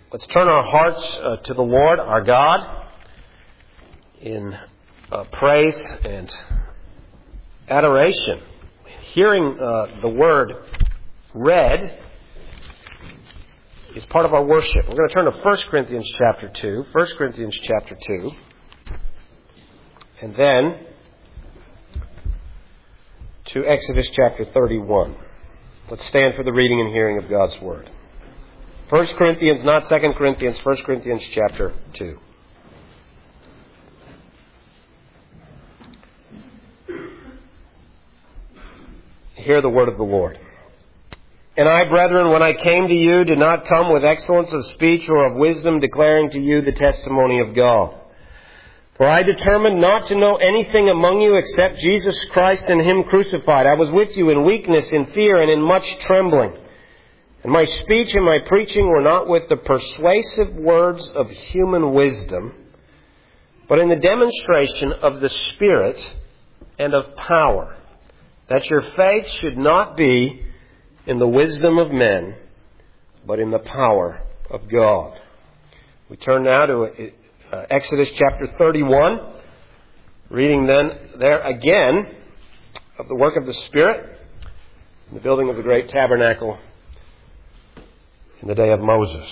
Let's turn our hearts to the Lord, our God, in praise and adoration. Hearing the word read is part of our worship. We're going to turn to 1 Corinthians chapter 2. 1 Corinthians chapter 2. And then to Exodus chapter 31. Let's stand for the reading and hearing of God's word. 1 Corinthians, not 2 Corinthians, 1 Corinthians chapter 2. Hear the word of the Lord. And I, brethren, when I came to you, did not come with excellence of speech or of wisdom, declaring to you the testimony of God. For I determined not to know anything among you except Jesus Christ and Him crucified. I was with you in weakness, in fear, and in much trembling. And my speech and my preaching were not with the persuasive words of human wisdom, but in the demonstration of the Spirit and of power, that your faith should not be in the wisdom of men, but in the power of God. We turn now to Exodus chapter 31, reading then there again of the work of the Spirit in the building of the great tabernacle in the day of Moses.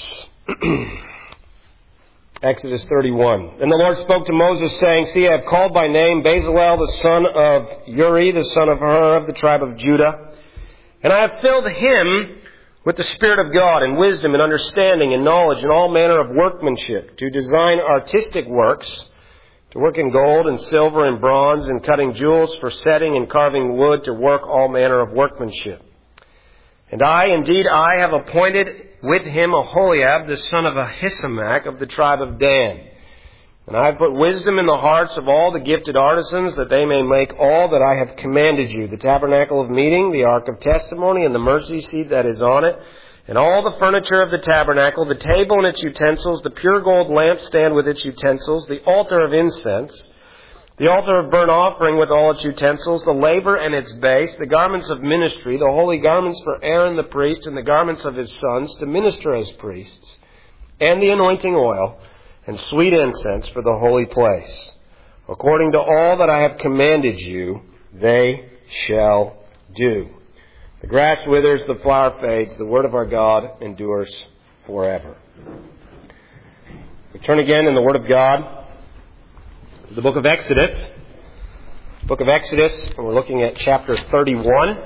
Exodus 31. And the Lord spoke to Moses, saying, See, I have called by name Bezalel, the son of Uri, the son of Hur, of the tribe of Judah. And I have filled him with the Spirit of God, and wisdom, and understanding, and knowledge, and all manner of workmanship, to design artistic works, to work in gold, and silver, and bronze, and cutting jewels, for setting and carving wood, to work all manner of workmanship. And I have appointed with him Aholiab, the son of Ahisamach, of the tribe of Dan. And I have put wisdom in the hearts of all the gifted artisans, that they may make all that I have commanded you, the tabernacle of meeting, the ark of testimony, and the mercy seat that is on it, and all the furniture of the tabernacle, the table and its utensils, the pure gold lampstand with its utensils, the altar of incense, the altar of burnt offering with all its utensils, the laver and its base, the garments of ministry, the holy garments for Aaron the priest, and the garments of his sons to minister as priests, and the anointing oil, and sweet incense for the holy place. According to all that I have commanded you, they shall do. The grass withers, the flower fades, the word of our God endures forever. We turn again in the word of God to the book of Exodus. Book of Exodus, and we're looking at chapter 31.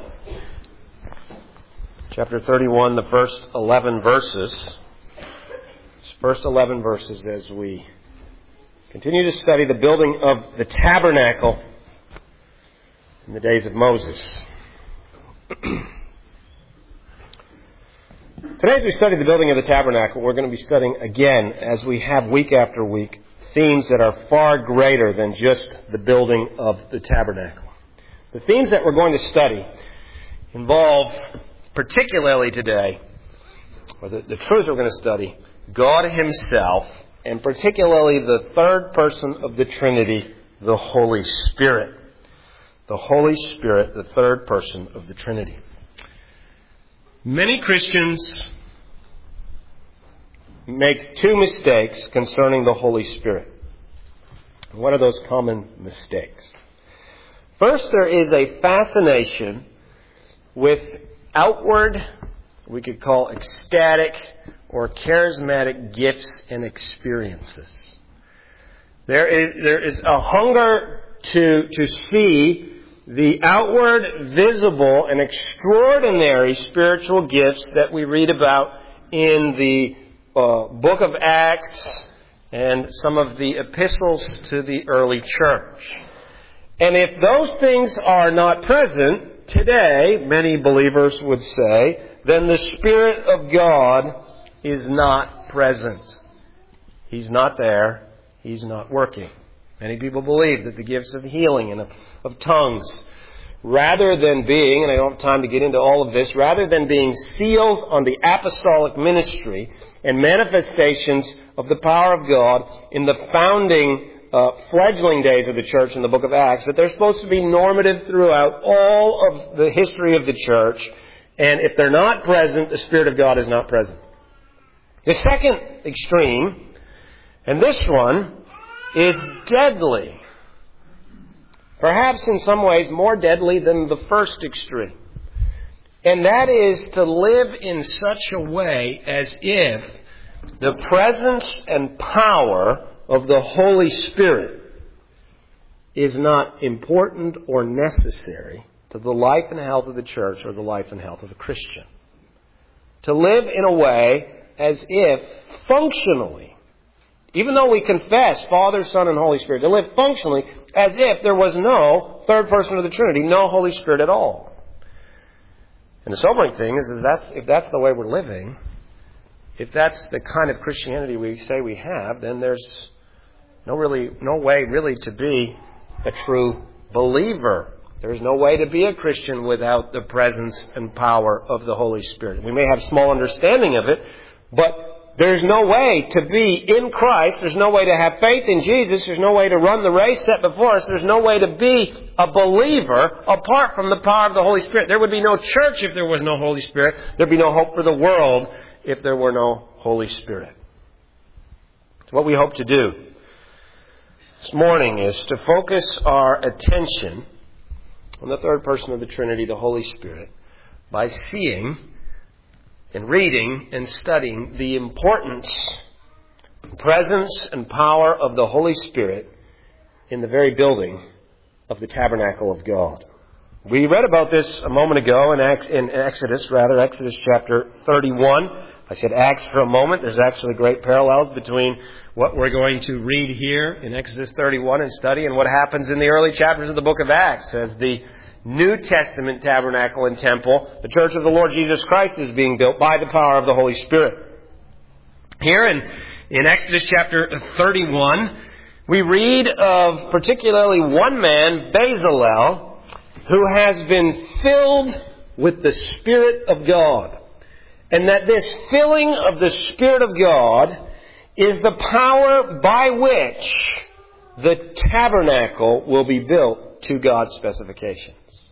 Chapter 31, the first 11 verses. First 11 verses as we continue to study the building of the tabernacle in the days of Moses. Today, as we study the building of the tabernacle, we're going to be studying again, as we have week after week, themes that are far greater than just the building of the tabernacle. The themes that we're going to study involve, particularly today, or the truths we're going to study, God Himself, and particularly the third person of the Trinity, the Holy Spirit. The Holy Spirit, the third person of the Trinity. Many Christians make two mistakes concerning the Holy Spirit. What are those common mistakes? First, there is a fascination with outward, we could call ecstatic, or charismatic gifts and experiences. There is a hunger to see the outward, visible, and extraordinary spiritual gifts that we read about in the book of Acts and some of the epistles to the early church. And if those things are not present today, many believers would say, then the Spirit of God is not present. He's not there. He's not working. Many people believe that the gifts of healing and of tongues, rather than being, and I don't have time to get into all of this, rather than being seals on the apostolic ministry and manifestations of the power of God in the founding fledgling days of the church in the book of Acts, that they're supposed to be normative throughout all of the history of the church. And if they're not present, the Spirit of God is not present. The second extreme, and this one, is deadly. Perhaps in some ways more deadly than the first extreme. And that is to live in such a way as if the presence and power of the Holy Spirit is not important or necessary to the life and health of the church or the life and health of the Christian. To live in a way as if functionally, even though we confess Father, Son, and Holy Spirit, to live functionally as if there was no third person of the Trinity, no Holy Spirit at all. And the sobering thing is if that's the way we're living, if that's the kind of Christianity we say we have, then there's no way really to be a true believer. There's no way to be a Christian without the presence and power of the Holy Spirit. We may have small understanding of it, but there's no way to be in Christ. There's no way to have faith in Jesus. There's no way to run the race set before us. There's no way to be a believer apart from the power of the Holy Spirit. There would be no church if there was no Holy Spirit. There'd be no hope for the world if there were no Holy Spirit. So what we hope to do this morning is to focus our attention on the third person of the Trinity, the Holy Spirit, by seeing and reading and studying the importance, presence, and power of the Holy Spirit in the very building of the tabernacle of God. We read about this a moment ago in Exodus chapter 31. I said Acts for a moment. There's actually great parallels between what we're going to read here in Exodus 31 and study and what happens in the early chapters of the book of Acts as the New Testament tabernacle and temple, the church of the Lord Jesus Christ, is being built by the power of the Holy Spirit. Here in Exodus chapter 31, we read of particularly one man, Bezalel, who has been filled with the Spirit of God. And that this filling of the Spirit of God is the power by which the tabernacle will be built to God's specifications.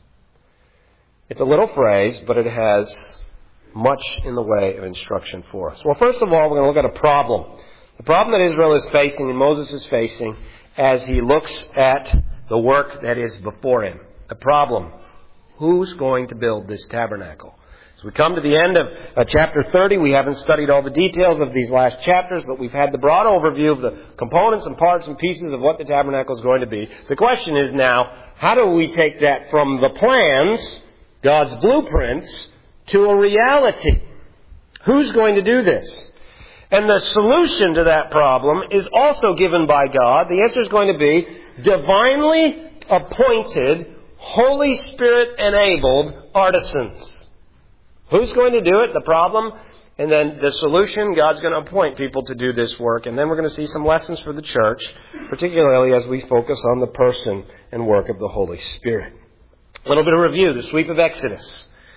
It's a little phrase, but it has much in the way of instruction for us. Well, first of all, we're going to look at a problem. The problem that Israel is facing and Moses is facing as he looks at the work that is before him. The problem. Who's going to build this tabernacle? As we come to the end of chapter 30, we haven't studied all the details of these last chapters, but we've had the broad overview of the components and parts and pieces of what the tabernacle is going to be. The question is now, how do we take that from the plans, God's blueprints, to a reality? Who's going to do this? And the solution to that problem is also given by God. The answer is going to be divinely appointed, Holy Spirit-enabled artisans. Who's going to do it? The problem. And then the solution, God's going to appoint people to do this work. And then we're going to see some lessons for the church, particularly as we focus on the person and work of the Holy Spirit. A little bit of review, the sweep of Exodus.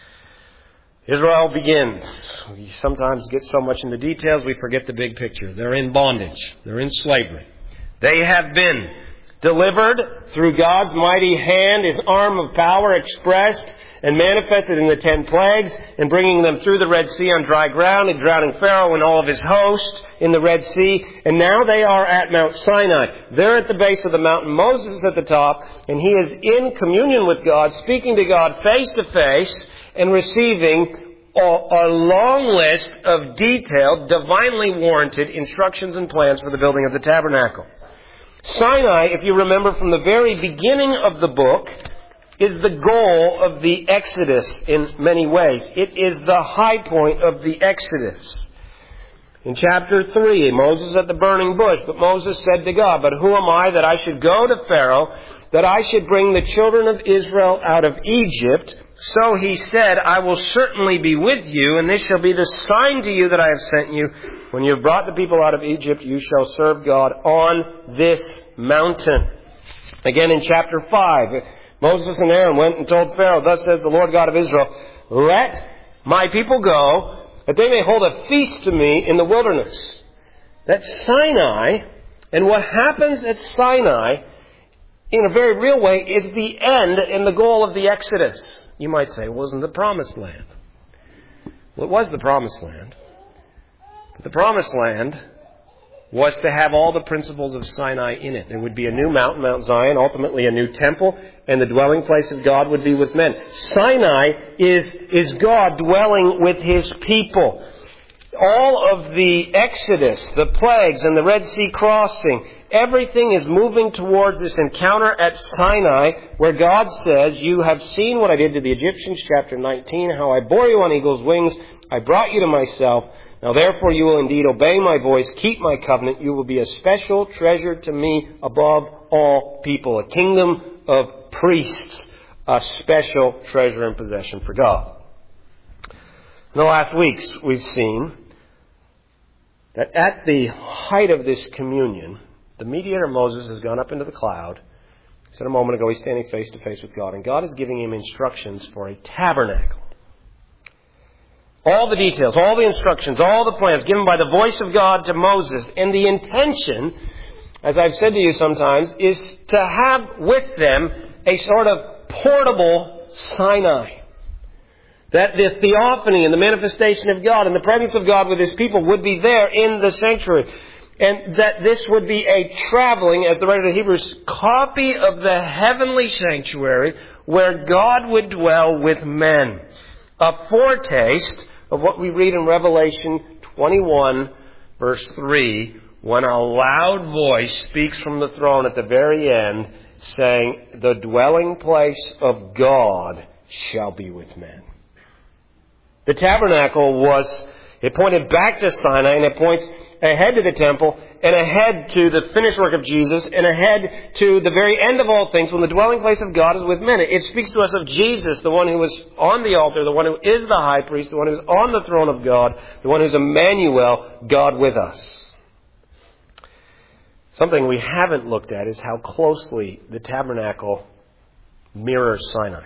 Israel begins. We sometimes get so much in the details we forget the big picture. They're in bondage. They're in slavery. They have been delivered through God's mighty hand, His arm of power expressed and manifested in the 10 plagues, and bringing them through the Red Sea on dry ground, and drowning Pharaoh and all of his host in the Red Sea. And now they are at Mount Sinai. They're at the base of the mountain. Moses is at the top, and he is in communion with God, speaking to God face to face, and receiving a long list of detailed, divinely warranted instructions and plans for the building of the tabernacle. Sinai, if you remember from the very beginning of the book, is the goal of the Exodus in many ways. It is the high point of the Exodus. In chapter 3, Moses at the burning bush, but Moses said to God, "But who am I that I should go to Pharaoh, that I should bring the children of Israel out of Egypt?" So he said, "I will certainly be with you, and this shall be the sign to you that I have sent you. When you have brought the people out of Egypt, you shall serve God on this mountain." Again in chapter 5, Moses and Aaron went and told Pharaoh, "Thus says the Lord God of Israel, let my people go, that they may hold a feast to me in the wilderness." That's Sinai, and what happens at Sinai, in a very real way, is the end and the goal of the Exodus. You might say, well, isn't the Promised Land? Well, it was the Promised Land. The Promised Land was to have all the principles of Sinai in it. There would be a new mountain, Mount Zion, ultimately a new temple, and the dwelling place of God would be with men. Sinai is God dwelling with His people. All of the Exodus, the plagues, and the Red Sea crossing, everything is moving towards this encounter at Sinai where God says, "You have seen what I did to the Egyptians," chapter 19, "how I bore you on eagle's wings. I brought you to myself. Now therefore you will indeed obey my voice, keep my covenant. You will be a special treasure to me above all people." A kingdom of priests, a special treasure and possession for God. In the last weeks we've seen that at the height of this communion, the mediator Moses has gone up into the cloud. I said a moment ago he's standing face to face with God, and God is giving him instructions for a tabernacle. All the details, all the instructions, all the plans given by the voice of God to Moses. And the intention, as I've said to you sometimes, is to have with them a sort of portable Sinai. That the theophany and the manifestation of God and the presence of God with His people would be there in the sanctuary. And that this would be a traveling, as the writer of Hebrews, copy of the heavenly sanctuary where God would dwell with men. A foretaste of what we read in Revelation 21, verse 3, when a loud voice speaks from the throne at the very end, saying, "The dwelling place of God shall be with men." The tabernacle it pointed back to Sinai, and it points ahead to the temple, and ahead to the finished work of Jesus, and ahead to the very end of all things when the dwelling place of God is with men. It speaks to us of Jesus, the one who was on the altar, the one who is the high priest, the one who is on the throne of God, the one who is Emmanuel, God with us. Something we haven't looked at is how closely the tabernacle mirrors Sinai.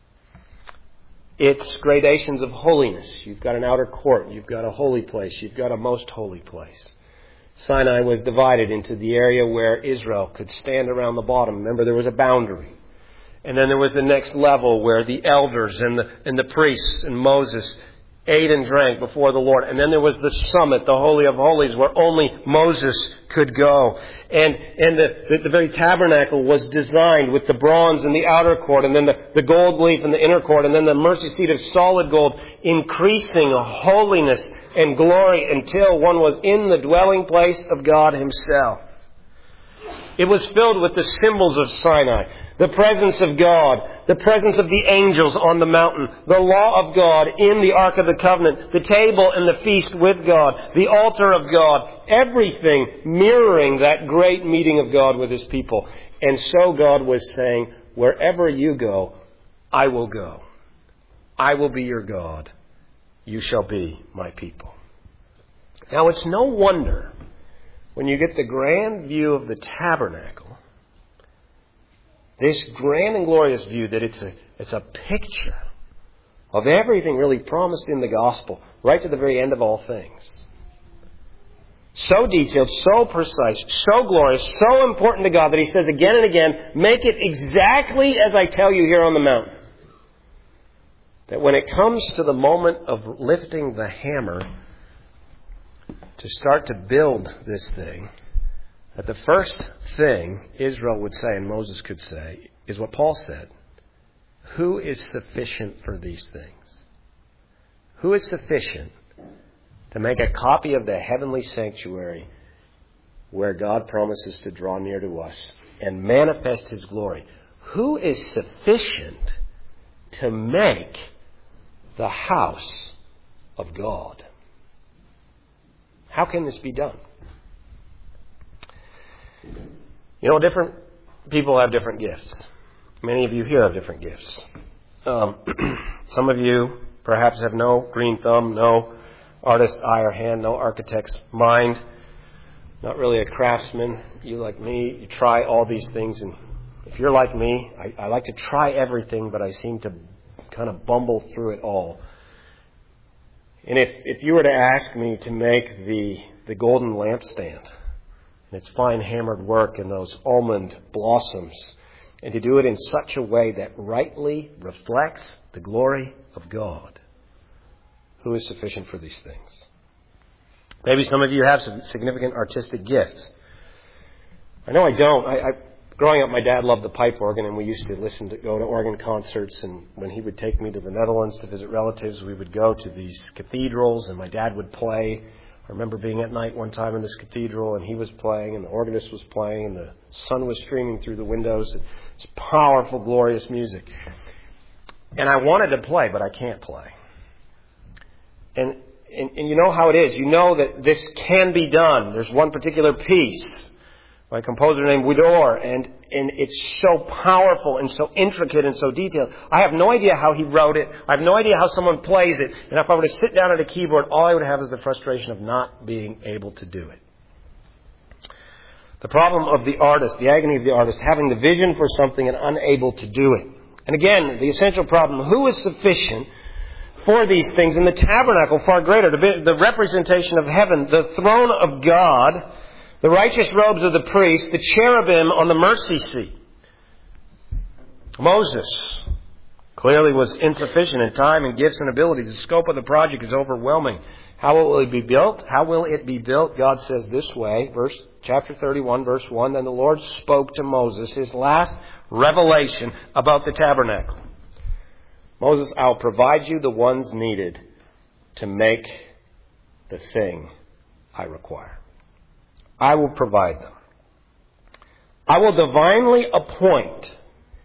It's gradations of holiness. You've got an outer court. You've got a holy place. You've got a most holy place. Sinai was divided into the area where Israel could stand around the bottom. Remember, there was a boundary. And then there was the next level where the elders and the priests and Moses ate and drank before the Lord. And then there was the summit, the Holy of Holies, where only Moses could go. And the very tabernacle was designed with the bronze in the outer court, and then the gold leaf in the inner court, and then the mercy seat of solid gold, increasing holiness and glory until one was in the dwelling place of God Himself. It was filled with the symbols of Sinai, the presence of God, the presence of the angels on the mountain, the law of God in the Ark of the Covenant, the table and the feast with God, the altar of God, everything mirroring that great meeting of God with His people. And so God was saying, "Wherever you go, I will go. I will be your God. You shall be my people." Now, it's no wonder when you get the grand view of the tabernacle, this grand and glorious view, that it's a picture of everything really promised in the gospel, right to the very end of all things. So detailed, so precise, so glorious, so important to God that He says again and again, "Make it exactly as I tell you here on the mountain." That when it comes to the moment of lifting the hammer to start to build this thing, that the first thing Israel would say and Moses could say is what Paul said: "Who is sufficient for these things?" Who is sufficient to make a copy of the heavenly sanctuary where God promises to draw near to us and manifest His glory? Who is sufficient to make the house of God? How can this be done? You know, different people have different gifts. Many of you here have different gifts. Some of you perhaps have no green thumb, no artist's eye or hand, no architect's mind, not really a craftsman. You, like me, you try all these things. And if you're like me, I like to try everything, but I seem to kind of bumble through it all. And if you were to ask me to make the golden lampstand, and its fine hammered work and those almond blossoms, and to do it in such a way that rightly reflects the glory of God, who is sufficient for these things? Maybe some of you have some significant artistic gifts. I know I don't. Growing up, my dad loved the pipe organ, and we used to go to organ concerts. And when he would take me to the Netherlands to visit relatives, we would go to these cathedrals, and my dad would play. I remember being at night one time in this cathedral, and he was playing, and the organist was playing, and the sun was streaming through the windows. It's powerful, glorious music. And I wanted to play, but I can't play. And you know how it is. You know that this can be done. There's one particular piece by a composer named Widor, and it's so powerful and so intricate and so detailed. I have no idea how he wrote it. I have no idea how someone plays it. And if I were to sit down at a keyboard, all I would have is the frustration of not being able to do it. The problem of the artist, the agony of the artist, having the vision for something and unable to do it. And again, the essential problem, who is sufficient for these things? In the tabernacle, far greater, the representation of heaven, the throne of God, the righteous robes of the priest, the cherubim on the mercy seat. Moses clearly was insufficient in time and gifts and abilities. The scope of the project is overwhelming. How will it be built? How will it be built? God says this way, chapter 31, verse 1, Then the Lord spoke to Moses, his last revelation about the tabernacle. Moses, I'll provide you the ones needed to make the thing I require. I will provide them. I will divinely appoint,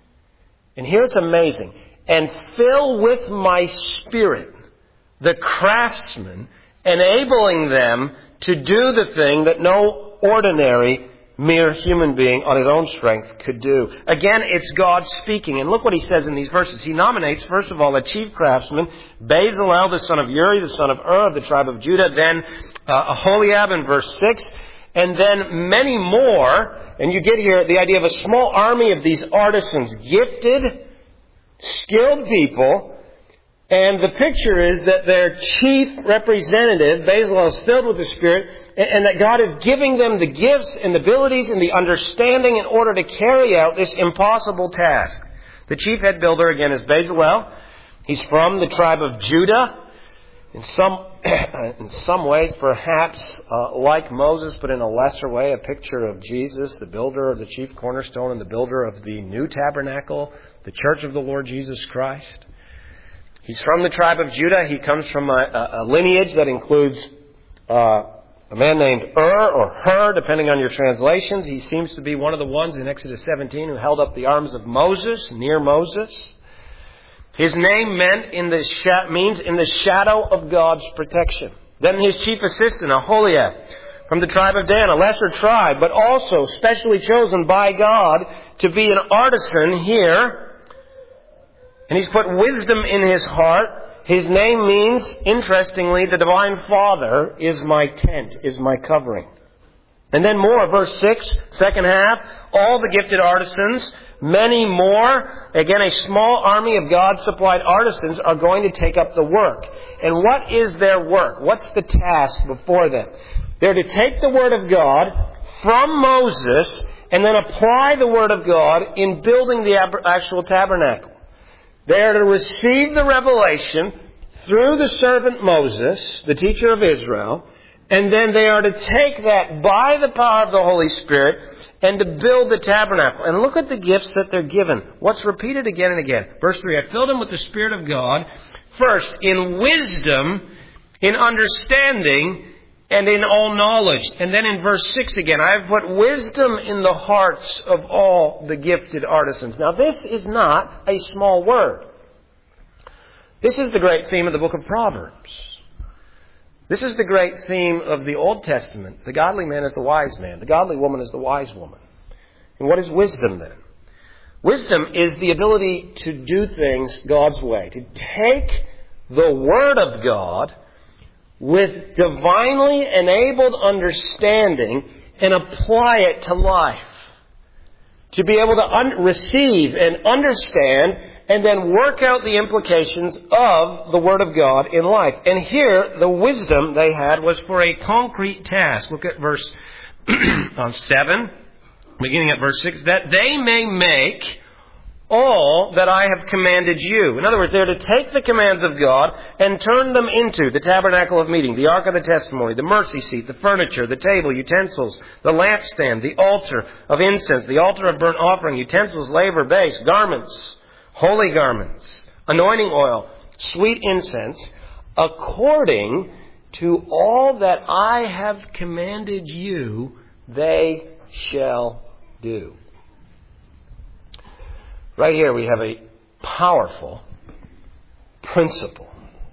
and here it's amazing, and fill with my Spirit the craftsmen, enabling them to do the thing that no ordinary mere human being on his own strength could do. Again, it's God speaking. And look what he says in these verses. He nominates, first of all, the chief craftsman, Bezalel, the son of Uri, the son of Ur, of the tribe of Judah, then Aholiab in verse 6, and then many more. And you get here the idea of a small army of these artisans, gifted, skilled people. And the picture is that their chief representative, Bezalel, is filled with the Spirit, and that God is giving them the gifts and the abilities and the understanding in order to carry out this impossible task. The chief head builder, again, is Bezalel. He's from the tribe of Judah. In some ways, perhaps like Moses, but in a lesser way, a picture of Jesus, the builder of the chief cornerstone and the builder of the new tabernacle, the church of the Lord Jesus Christ. He's from the tribe of Judah. He comes from a lineage that includes a man named Ur or Hur, depending on your translations. He seems to be one of the ones in Exodus 17 who held up the arms of Moses, near Moses. His name means in the shadow of God's protection. Then his chief assistant, Aholiab, from the tribe of Dan, a lesser tribe, but also specially chosen by God to be an artisan here. And he's put wisdom in his heart. His name means, interestingly, the Divine Father is my tent, is my covering. And then more, verse 6, second half, all the gifted artisans, many more, again a small army of God-supplied artisans are going to take up the work. And what is their work? What's the task before them? They're to take the Word of God from Moses and then apply the Word of God in building the actual tabernacle. They are to receive the revelation through the servant Moses, the teacher of Israel, and then they are to take that by the power of the Holy Spirit and to build the tabernacle. And look at the gifts that they're given. What's repeated again and again? Verse 3, I filled them with the Spirit of God, first in wisdom, in understanding, and in all knowledge. And then in verse 6 again, I have put wisdom in the hearts of all the gifted artisans. Now this is not a small word. This is the great theme of the book of Proverbs. This is the great theme of the Old Testament. The godly man is the wise man. The godly woman is the wise woman. And what is wisdom then? Wisdom is the ability to do things God's way. To take the Word of God with divinely enabled understanding and apply it to life. To be able to receive and understand and then work out the implications of the Word of God in life. And here, the wisdom they had was for a concrete task. Look at verse 7, beginning at verse 6. That they may make all that I have commanded you. In other words, they're to take the commands of God and turn them into the tabernacle of meeting, the ark of the testimony, the mercy seat, the furniture, the table, utensils, the lampstand, the altar of incense, the altar of burnt offering, utensils, laver, base, garments, holy garments, anointing oil, sweet incense, according to all that I have commanded you, they shall do. Right here we have a powerful principle.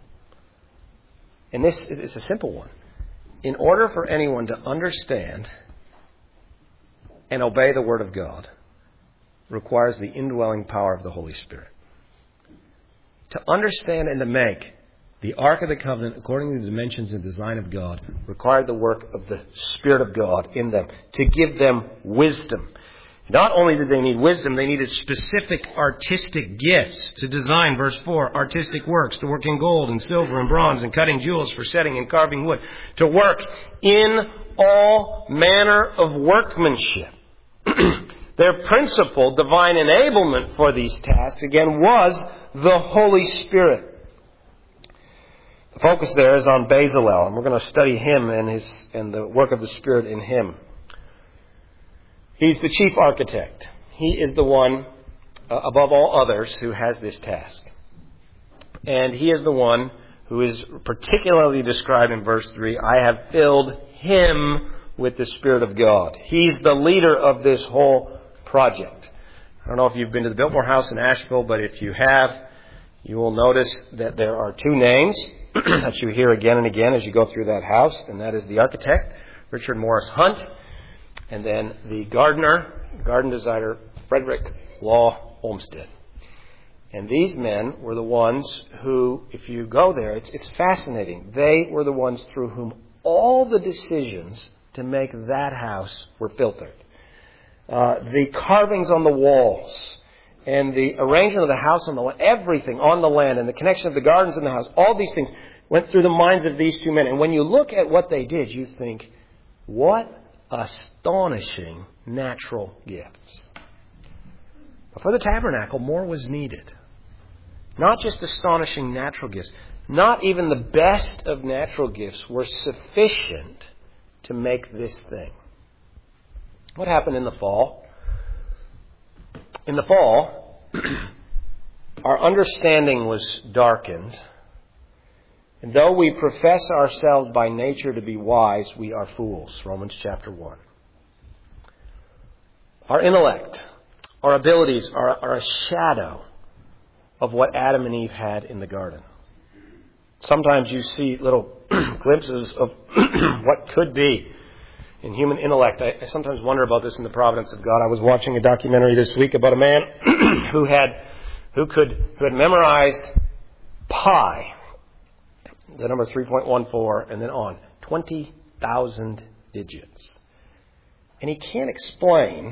And this is a simple one. In order for anyone to understand and obey the Word of God, requires the indwelling power of the Holy Spirit. To understand and to make the Ark of the Covenant according to the dimensions and design of God required the work of the Spirit of God in them to give them wisdom. Not only did they need wisdom, they needed specific artistic gifts to design, verse 4, artistic works, to work in gold and silver and bronze and cutting jewels for setting and carving wood, to work in all manner of workmanship. Their principal divine enablement for these tasks, again, was the Holy Spirit. The focus there is on Bezalel, and we're going to study him and the work of the Spirit in him. He's the chief architect. He is the one, above all others, who has this task. And he is the one who is particularly described in verse 3, I have filled him with the Spirit of God. He's the leader of this whole project. I don't know if you've been to the Biltmore House in Asheville, but if you have, you will notice that there are two names that you hear again and again as you go through that house, and that is the architect, Richard Morris Hunt, and then the garden designer, Frederick Law Olmsted. And these men were the ones who, if you go there, it's fascinating. They were the ones through whom all the decisions to make that house were filtered. The carvings on the walls and the arrangement of the house on the land, everything on the land and the connection of the gardens and the house, all these things went through the minds of these two men. And when you look at what they did, you think, what astonishing natural gifts. But for the tabernacle, more was needed. Not just astonishing natural gifts. Not even the best of natural gifts were sufficient to make this thing. What happened in the fall? In the fall, our understanding was darkened. And though we profess ourselves by nature to be wise, we are fools. Romans chapter 1. Our intellect, our abilities are a shadow of what Adam and Eve had in the garden. Sometimes you see little glimpses of what could be in human intellect. I sometimes wonder about this in the providence of God. I was watching a documentary this week about a man who had memorized pi, the number 3.14, and then on 20,000 digits. And he can't explain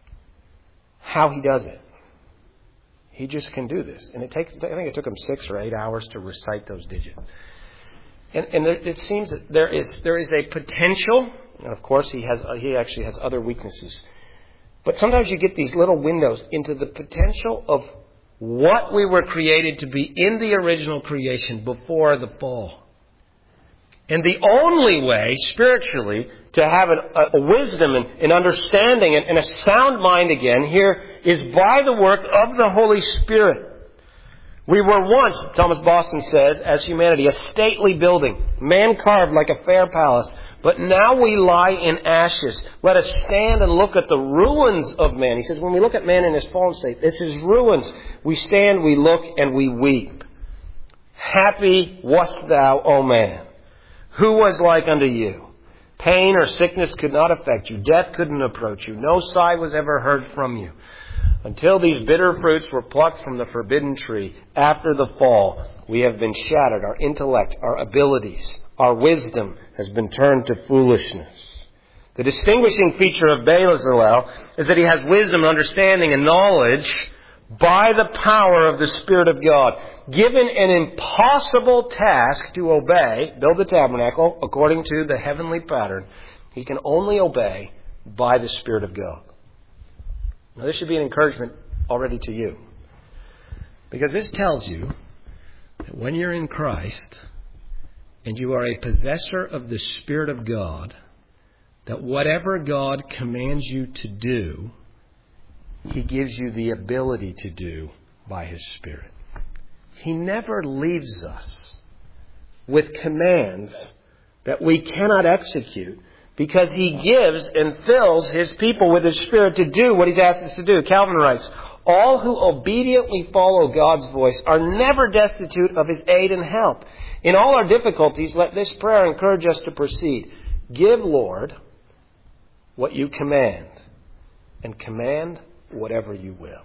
how he does it. He just can do this. And I think it took him 6 or 8 hours to recite those digits. And it seems that there is a potential, and of course he actually has other weaknesses. But sometimes you get these little windows into the potential of what we were created to be in the original creation before the fall. And the only way, spiritually, to have a wisdom and understanding and a sound mind again here is by the work of the Holy Spirit. We were once, Thomas Boston says, as humanity, a stately building, man carved like a fair palace. But now we lie in ashes. Let us stand and look at the ruins of man. He says, when we look at man in his fallen state, this is ruins. We stand, we look, and we weep. Happy wast thou, O man. Who was like unto you? Pain or sickness could not affect you. Death couldn't approach you. No sigh was ever heard from you. Until these bitter fruits were plucked from the forbidden tree. After the fall, we have been shattered. Our intellect, our abilities, our wisdom has been turned to foolishness. The distinguishing feature of Bezalel is that he has wisdom, understanding, and knowledge by the power of the Spirit of God. Given an impossible task to obey, build the tabernacle according to the heavenly pattern, he can only obey by the Spirit of God. Now this should be an encouragement already to you. Because this tells you that when you're in Christ and you are a possessor of the Spirit of God, that whatever God commands you to do, He gives you the ability to do by His Spirit. He never leaves us with commands that we cannot execute, because He gives and fills His people with His Spirit to do what He's asked us to do. Calvin writes, all who obediently follow God's voice are never destitute of His aid and help. In all our difficulties, let this prayer encourage us to proceed. Give, Lord, what you command, and command whatever you will.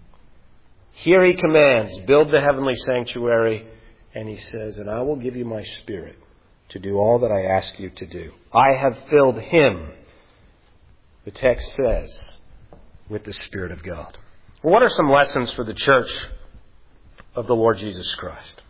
Here He commands, build the heavenly sanctuary, and He says, and I will give you my Spirit to do all that I ask you to do. I have filled him, the text says, with the Spirit of God. Well, what are some lessons for the church of the Lord Jesus Christ?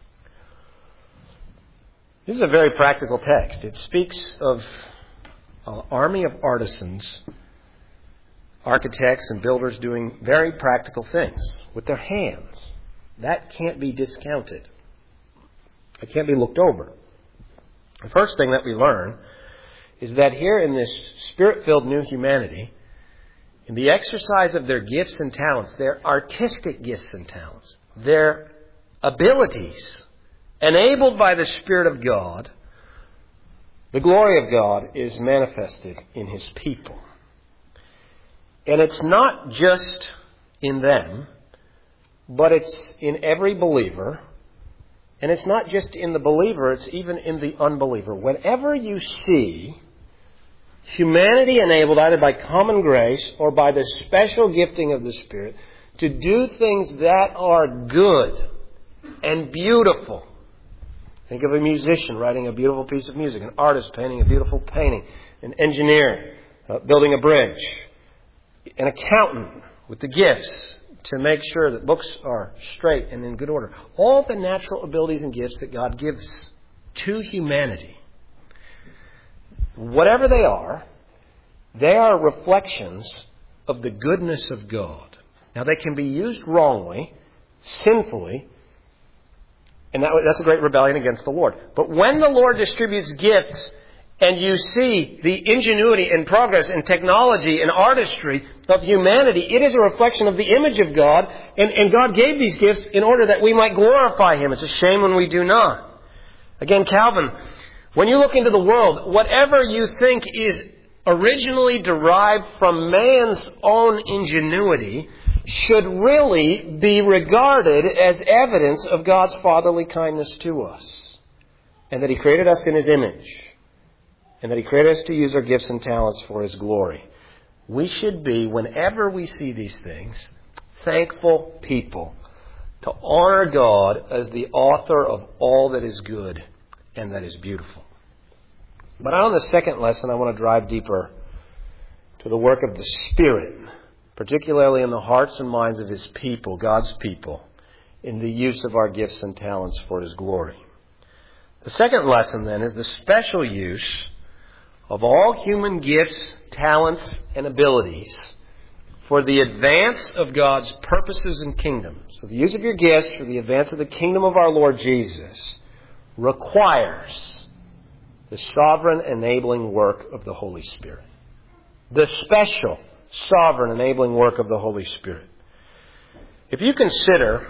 This is a very practical text. It speaks of an army of artisans, architects and builders doing very practical things with their hands. That can't be discounted. It can't be looked over. The first thing that we learn is that here in this Spirit-filled new humanity, in the exercise of their gifts and talents, their artistic gifts and talents, their abilities, enabled by the Spirit of God, the glory of God is manifested in His people. And it's not just in them, but it's in every believer. And it's not just in the believer, it's even in the unbeliever. Whenever you see humanity enabled either by common grace or by the special gifting of the Spirit to do things that are good and beautiful. Think of a musician writing a beautiful piece of music, an artist painting a beautiful painting, an engineer building a bridge, an accountant with the gifts to make sure that books are straight and in good order. All the natural abilities and gifts that God gives to humanity, whatever they are reflections of the goodness of God. Now, they can be used wrongly, sinfully, and that's a great rebellion against the Lord. But when the Lord distributes gifts and you see the ingenuity and progress and technology and artistry of humanity, it is a reflection of the image of God. And God gave these gifts in order that we might glorify Him. It's a shame when we do not. Again, Calvin, when you look into the world, whatever you think is originally derived from man's own ingenuity should really be regarded as evidence of God's fatherly kindness to us. And that He created us in His image. And that He created us to use our gifts and talents for His glory. We should be, whenever we see these things, thankful people to honor God as the author of all that is good and that is beautiful. But on the second lesson, I want to drive deeper to the work of the Spirit, particularly in the hearts and minds of His people, God's people, in the use of our gifts and talents for His glory. The second lesson, then, is the special use of all human gifts, talents, and abilities for the advance of God's purposes and kingdom. So the use of your gifts for the advance of the kingdom of our Lord Jesus requires the sovereign enabling work of the Holy Spirit. The special sovereign enabling work of the Holy Spirit. If you consider,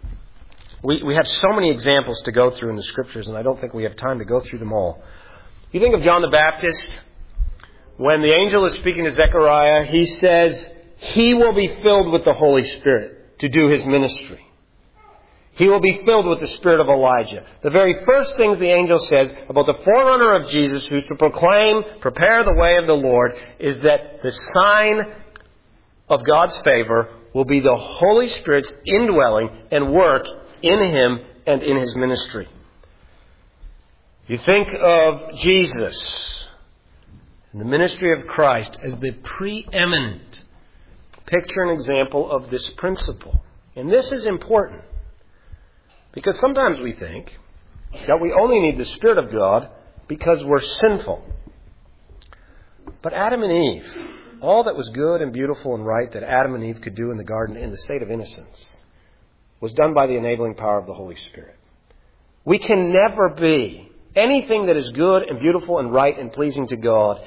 we have so many examples to go through in the Scriptures, and I don't think we have time to go through them all. You think of John the Baptist. When the angel is speaking to Zechariah, he says he will be filled with the Holy Spirit to do his ministry. He will be filled with the spirit of Elijah. The very first things the angel says about the forerunner of Jesus, who's to prepare the way of the Lord, is that the sign of God's favor will be the Holy Spirit's indwelling and work in him and in his ministry. You think of Jesus and the ministry of Christ as the preeminent picture and example of this principle. And this is important because sometimes we think that we only need the Spirit of God because we're sinful. But Adam and Eve, all that was good and beautiful and right that Adam and Eve could do in the garden in the state of innocence, was done by the enabling power of the Holy Spirit. We can never be. Anything that is good and beautiful and right and pleasing to God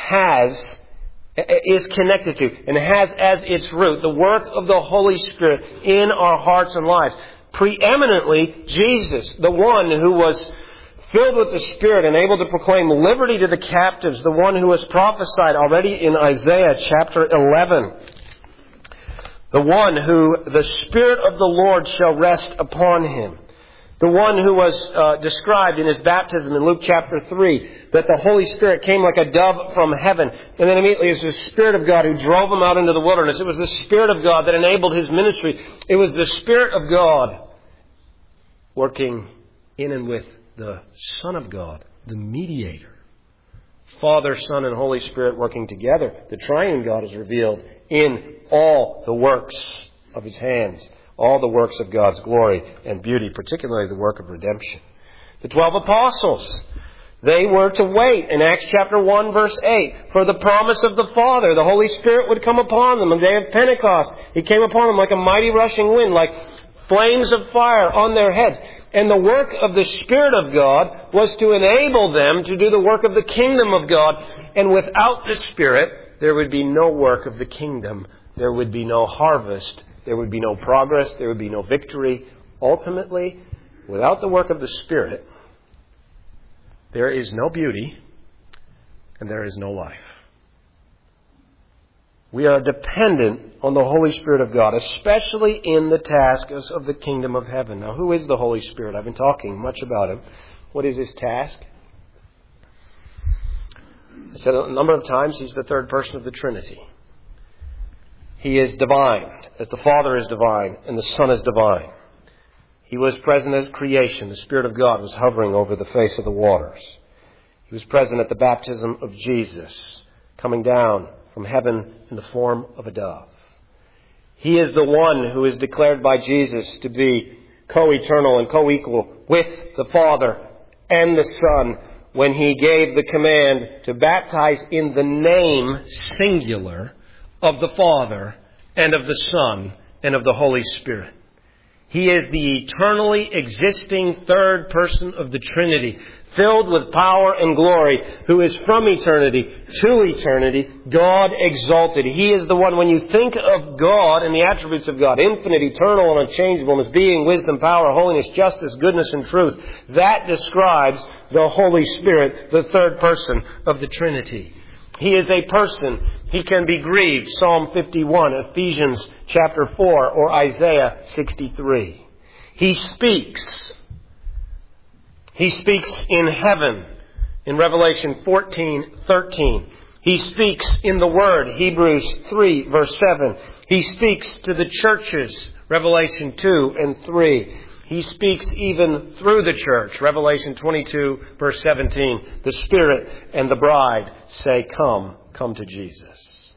is connected to and has as its root the work of the Holy Spirit in our hearts and lives. Preeminently, Jesus, the one who was filled with the Spirit and able to proclaim liberty to the captives, the one who was prophesied already in Isaiah chapter 11. The one who the Spirit of the Lord shall rest upon him. The one who was described in his baptism in Luke chapter 3, that the Holy Spirit came like a dove from heaven. And then immediately it was the Spirit of God who drove him out into the wilderness. It was the Spirit of God that enabled his ministry. It was the Spirit of God working in and with the Son of God, the mediator. Father, Son, and Holy Spirit working together. The triune God is revealed in all the works of his hands. All the works of God's glory and beauty, particularly the work of redemption. The 12 apostles, they were to wait in Acts chapter 1 verse 8 for the promise of the Father. The Holy Spirit would come upon them on the day of Pentecost. He came upon them like a mighty rushing wind, like flames of fire on their heads. And the work of the Spirit of God was to enable them to do the work of the kingdom of God. And without the Spirit, there would be no work of the kingdom. There would be no harvest. There would be no progress. There would be no victory. Ultimately, without the work of the Spirit, there is no beauty and there is no life. We are dependent on the Holy Spirit of God, especially in the tasks of the kingdom of heaven. Now, who is the Holy Spirit? I've been talking much about him. What is his task? I said a number of times, he's the third person of the Trinity. He is divine, as the Father is divine and the Son is divine. He was present at creation. The Spirit of God was hovering over the face of the waters. He was present at the baptism of Jesus, coming down from heaven in the form of a dove. He is the one who is declared by Jesus to be co-eternal and co-equal with the Father and the Son when he gave the command to baptize in the name, singular, of the Father and of the Son and of the Holy Spirit. He is the eternally existing third person of the Trinity, filled with power and glory, who is from eternity to eternity, God exalted. He is the one, when you think of God and the attributes of God, infinite, eternal, and unchangeable, as being, wisdom, power, holiness, justice, goodness, and truth, that describes the Holy Spirit, the third person of the Trinity. He is a person. He can be grieved. Psalm 51, Ephesians chapter 4, or Isaiah 63. He speaks. He speaks in heaven in Revelation 14:13. He speaks in the Word, Hebrews 3, verse 7. He speaks to the churches, Revelation 2 and 3. He speaks even through the church. Revelation 22, verse 17. The Spirit and the bride say, come to Jesus.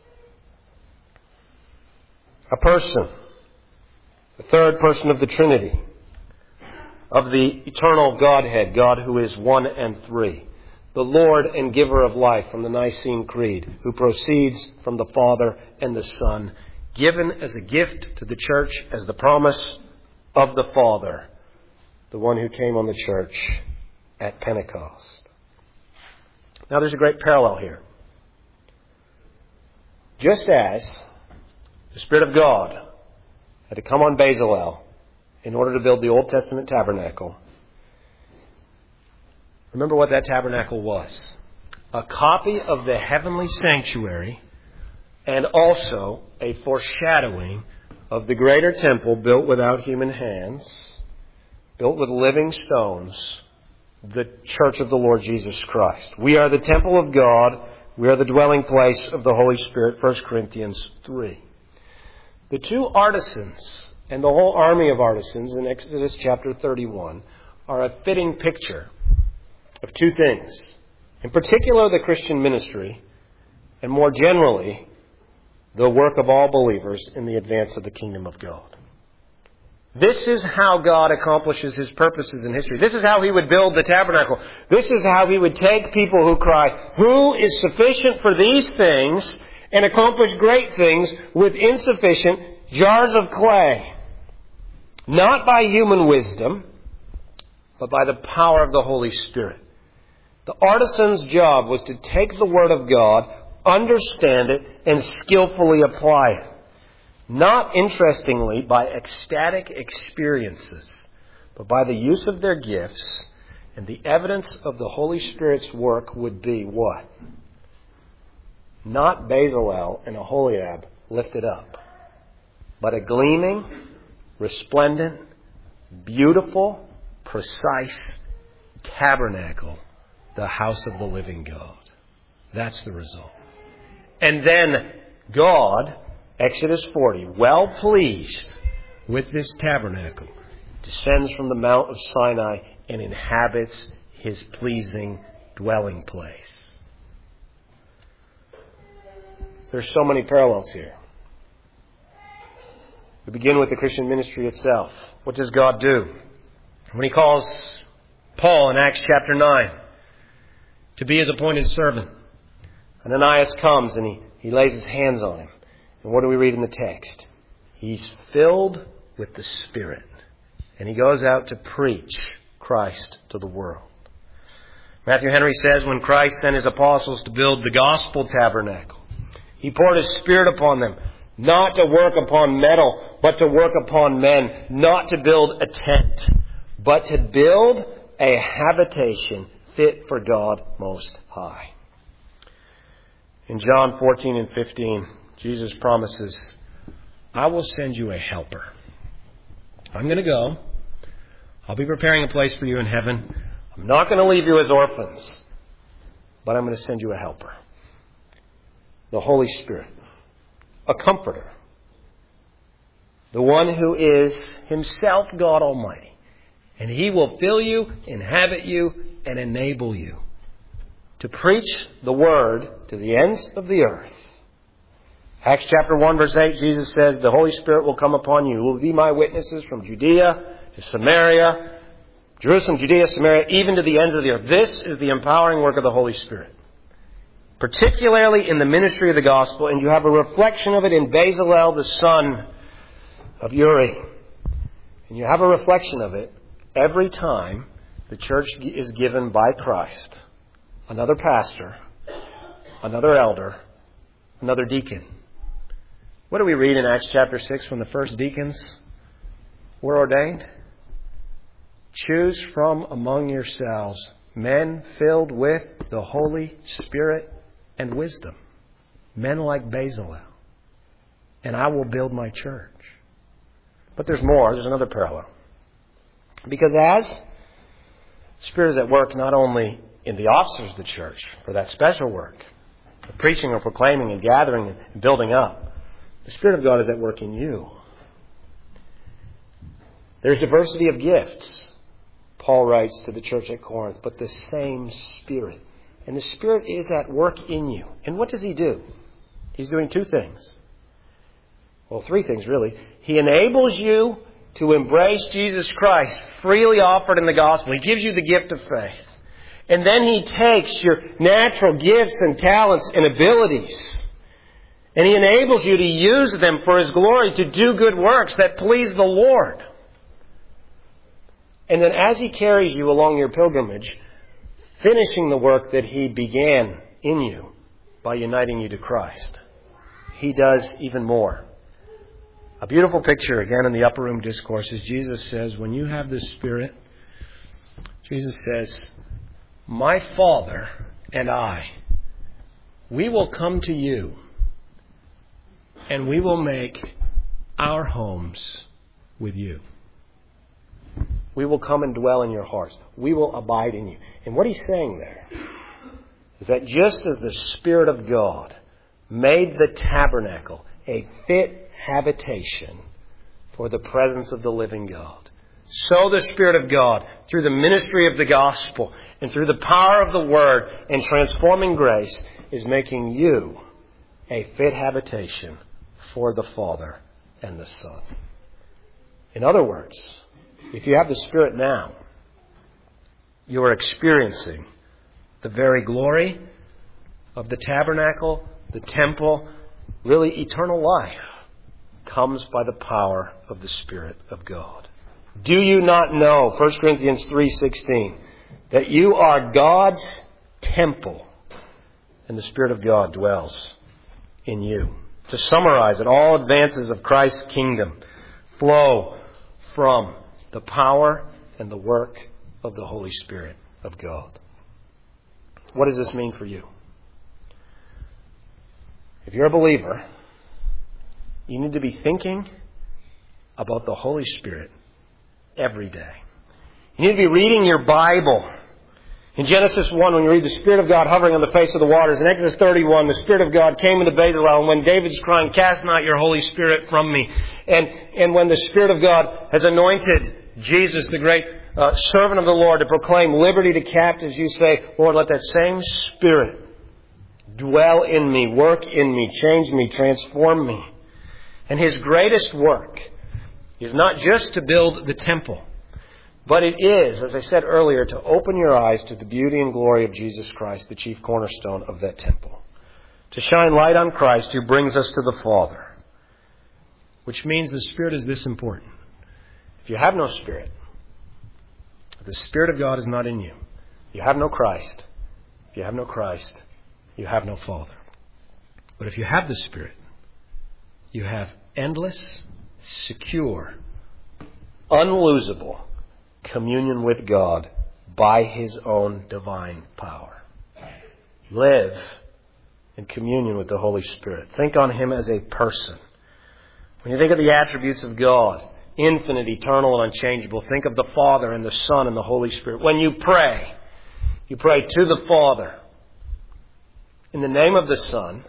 A person, the third person of the Trinity, of the eternal Godhead, God who is one and three. The Lord and giver of life from the Nicene Creed, who proceeds from the Father and the Son, given as a gift to the church as the promise of the Father, the one who came on the church at Pentecost. Now there's a great parallel here. Just as the Spirit of God had to come on Bezalel in order to build the Old Testament tabernacle, remember what that tabernacle was. A copy of the heavenly sanctuary and also a foreshadowing of the greater temple built without human hands, built with living stones, the church of the Lord Jesus Christ. We are the temple of God. We are the dwelling place of the Holy Spirit, 1 Corinthians 3. The two artisans and the whole army of artisans in Exodus chapter 31 are a fitting picture of two things. In particular, the Christian ministry, and more generally, the work of all believers in the advance of the kingdom of God. This is how God accomplishes His purposes in history. This is how He would build the tabernacle. This is how He would take people who cry, who is sufficient for these things, and accomplish great things with insufficient jars of clay. not by human wisdom, but by the power of the Holy Spirit. The artisan's job was to take the Word of God, understand it, and skillfully apply it. Not, interestingly, by ecstatic experiences, but by the use of their gifts. And the evidence of the Holy Spirit's work would be what? Not Bezalel and Aholiab lifted up, but a gleaming, resplendent, beautiful, precise tabernacle, the house of the living God. That's the result. And then God, Exodus 40, well pleased with this tabernacle, descends from the Mount of Sinai and inhabits His pleasing dwelling place. There's so many parallels here. We begin with the Christian ministry itself. What does God do? When He calls Paul in Acts chapter 9 to be His appointed servant, Ananias comes and he lays his hands on him. And what do we read in the text? He's filled with the Spirit. And he goes out to preach Christ to the world. Matthew Henry says, when Christ sent His apostles to build the gospel tabernacle, He poured His Spirit upon them, not to work upon metal, but to work upon men, not to build a tent, but to build a habitation fit for God Most High. In John 14 and 15, Jesus promises, I will send you a helper. I'm going to go. I'll be preparing a place for you in heaven. I'm not going to leave you as orphans, but I'm going to send you a helper. The Holy Spirit. A comforter. The one who is Himself God Almighty. And He will fill you, inhabit you, and enable you to preach the Word to the ends of the earth. Acts chapter 1 verse 8, Jesus says, the Holy Spirit will come upon you. You will be my witnesses from Judea to Samaria, Jerusalem, Judea, Samaria, even to the ends of the earth. This is the empowering work of the Holy Spirit. Particularly in the ministry of the gospel, and you have a reflection of it in Bezalel, the son of Uri. And you have a reflection of it every time the church is given by Christ another pastor, another elder, another deacon. What do we read in Acts chapter 6 when the first deacons were ordained? Choose from among yourselves men filled with the Holy Spirit and wisdom. Men like Bezalel. And I will build my church. But there's more. There's another parallel. Because as the Spirit is at work not only in the officers of the church for that special work, of preaching or proclaiming and gathering and building up, the Spirit of God is at work in you. There's diversity of gifts, Paul writes to the church at Corinth, but the same Spirit. And the Spirit is at work in you. And what does He do? He's doing two things. Well, three things really. He enables you to embrace Jesus Christ freely offered in the gospel. He gives you the gift of faith. And then He takes your natural gifts and talents and abilities, and He enables you to use them for His glory, to do good works that please the Lord. And then as He carries you along your pilgrimage, finishing the work that He began in you by uniting you to Christ, He does even more. A beautiful picture, again, in the Upper Room Discourses. Jesus says, when you have the Spirit, Jesus says, my Father and I, we will come to you and we will make our homes with you. We will come and dwell in your hearts. We will abide in you. And what He's saying there is that just as the Spirit of God made the tabernacle a fit habitation for the presence of the living God, so the Spirit of God, through the ministry of the gospel and through the power of the Word and transforming grace, is making you a fit habitation for the Father and the Son. In other words, if you have the Spirit now, you are experiencing the very glory of the tabernacle, the temple, really eternal life comes by the power of the Spirit of God. Do you not know, 1 Corinthians 3:16, that you are God's temple and the Spirit of God dwells in you? To summarize it, all advances of Christ's kingdom flow from the power and the work of the Holy Spirit of God. What does this mean for you? If you're a believer, you need to be thinking about the Holy Spirit every day. You need to be reading your Bible. In Genesis 1, when you read the Spirit of God hovering on the face of the waters. In Exodus 31, the Spirit of God came into Bezalel. And when David's crying, cast not your Holy Spirit from me. And when the Spirit of God has anointed Jesus, the great servant of the Lord, to proclaim liberty to captives, you say, Lord, let that same Spirit dwell in me, work in me, change me, transform me. And His greatest work is not just to build the temple, but it is, as I said earlier, to open your eyes to the beauty and glory of Jesus Christ, the chief cornerstone of that temple. To shine light on Christ who brings us to the Father. Which means the Spirit is this important. If you have no Spirit, if the Spirit of God is not in you, you have no Christ. If you have no Christ, you have no Father. But if you have the Spirit, you have endless, secure, unlosable communion with God by His own divine power. Live in communion with the Holy Spirit. Think on Him as a person. When you think of the attributes of God, infinite, eternal, and unchangeable, think of the Father and the Son and the Holy Spirit. When you pray to the Father in the name of the Son,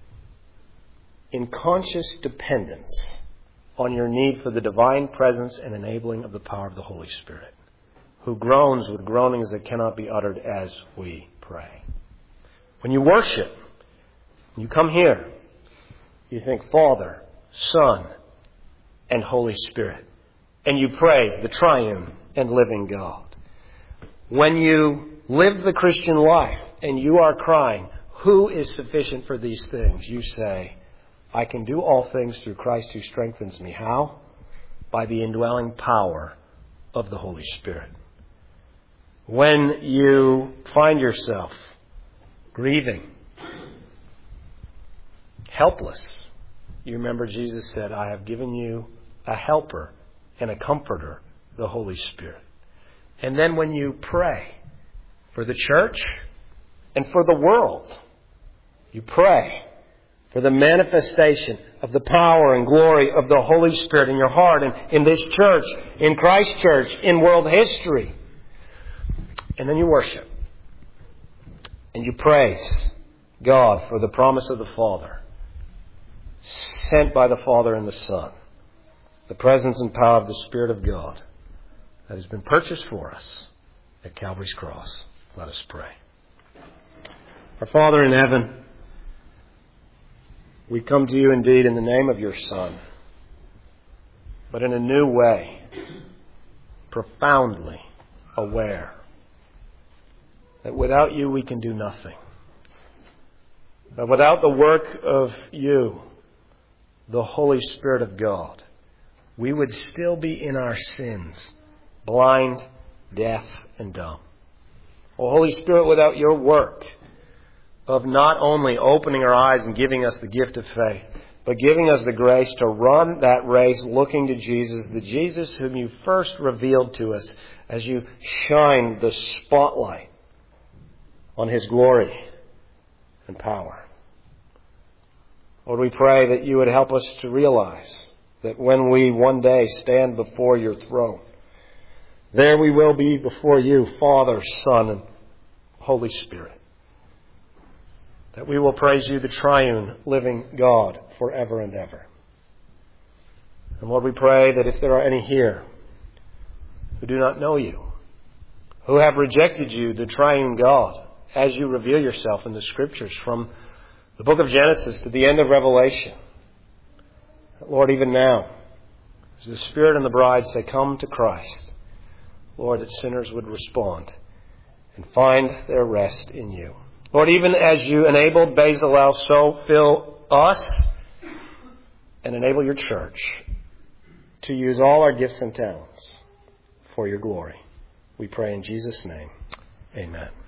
in conscious dependence on your need for the divine presence and enabling of the power of the Holy Spirit, who groans with groanings that cannot be uttered as we pray. When you worship, you come here, you think Father, Son, and Holy Spirit, and you praise the triune and living God. When you live the Christian life and you are crying, who is sufficient for these things? You say, I can do all things through Christ who strengthens me. How? By the indwelling power of the Holy Spirit. When you find yourself grieving, helpless, you remember Jesus said, I have given you a helper and a comforter, the Holy Spirit. And then when you pray for the church and for the world, you pray for the manifestation of the power and glory of the Holy Spirit in your heart and in this church, in Christ's church, in world history. And then you worship. And you praise God for the promise of the Father, sent by the Father and the Son. The presence and power of the Spirit of God that has been purchased for us at Calvary's cross. Let us pray. Our Father in heaven, we come to you indeed in the name of your Son, but in a new way, profoundly aware that without you we can do nothing. That without the work of you, the Holy Spirit of God, we would still be in our sins, blind, deaf, and dumb. O Holy Spirit, without your work of not only opening our eyes and giving us the gift of faith, but giving us the grace to run that race looking to Jesus, the Jesus whom you first revealed to us as you shined the spotlight on His glory and power. Lord, we pray that you would help us to realize that when we one day stand before your throne, there we will be before you, Father, Son, and Holy Spirit. That we will praise you, the triune living God, forever and ever. And Lord, we pray that if there are any here who do not know you, who have rejected you, the triune God, as you reveal yourself in the Scriptures from the book of Genesis to the end of Revelation, that Lord, even now, as the Spirit and the bride say, come to Christ, Lord, that sinners would respond and find their rest in you. Lord, even as you enabled Bezalel, so fill us and enable your church to use all our gifts and talents for your glory. We pray in Jesus' name. Amen.